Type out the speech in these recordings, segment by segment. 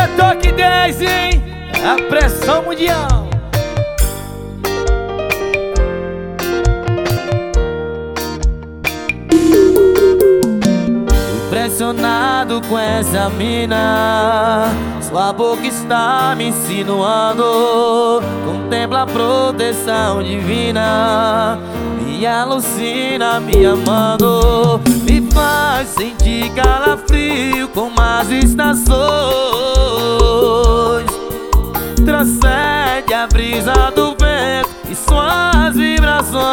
Toque 10, hein? A pressão mundial. Impressionado com essa mina, sua boca está me insinuando. Contempla a proteção divina, me alucina me amando. Me faz sentir calafrio como as estações, transcende a brisa do vento e suas vibrações.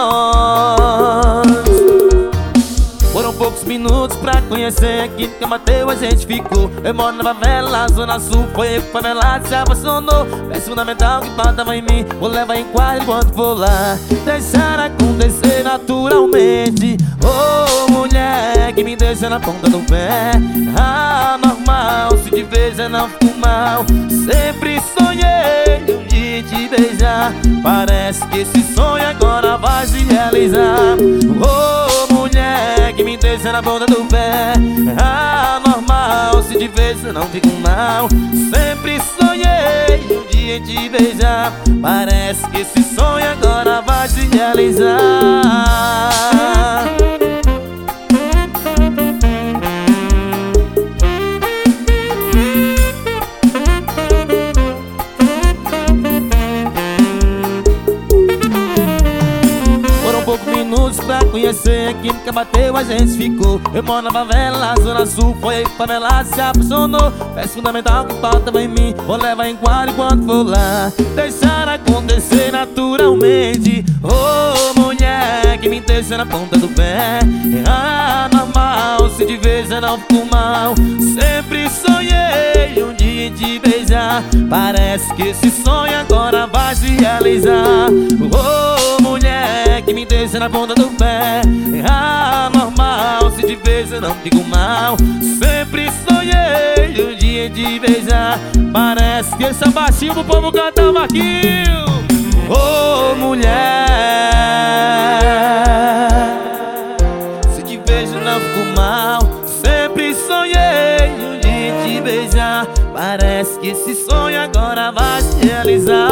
Foram poucos minutos pra conhecer aqui que Mateu a gente ficou. Eu moro na favela, zona sul, foi eu que favelado se apaixonou. É fundamental que faltava em mim, vou levar em quadro enquanto for lá. Deixar acontecer naturalmente. Oh, mulher que me deixa na ponta do pé. Ah, normal, se te vejo não fico mal. Sempre sonhei um dia te beijar. Parece que esse sonho agora vai se realizar. Oh, mulher que me deixa na ponta do pé. Ah, normal, se te vejo não fico mal. Sempre sonhei um dia te beijar. Parece que esse sonho agora vai se realizar. Minutos pra conhecer aqui que bateu a gente ficou. Eu moro na favela, zona sul, foi aí que favela se apaixonou. É fundamental que faltava em mim, vou levar em quadro enquanto for lá. Deixar acontecer naturalmente. Oh, mulher que me deixa na ponta do pé. Ah, normal, se te vejo não fico mal. Sempre sonhei um dia te beijar. Parece que esse sonho agora vai se realizar. Oh, mulher que me deixa na ponta do pé. Ah, normal, se te vejo não fico mal. Sempre sonhei um dia te beijar. Parece que esse é baixinho pro povo cantar, Marquinho. Oh, mulher, se te vejo não fico mal. Sempre sonhei um dia te beijar. Parece que esse sonho agora vai se realizar.